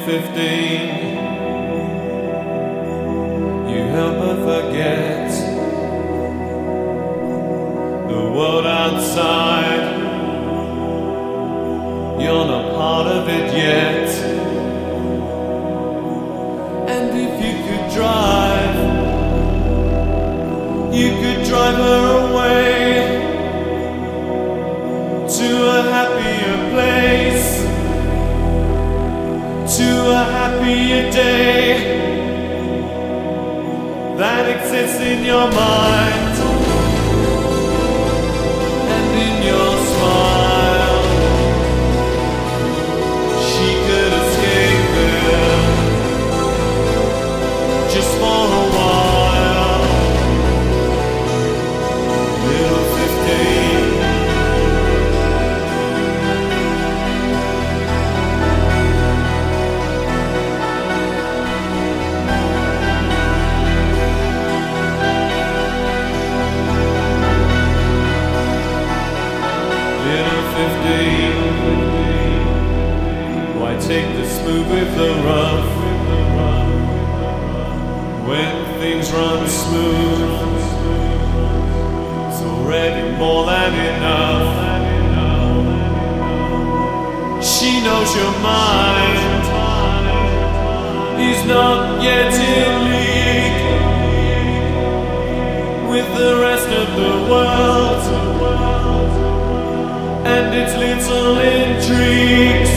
15, you help her forget the world outside. You're not part of it yet. And if you could drive, you could drive her away to a happier place, to a happier day that exists in your mind and in your smile. She could escape there just for a while. Little 15, why take the smooth with the rough when things run smooth? It's already more than enough. She knows your mind is not yet in league with the rest of the world and its little intrigues.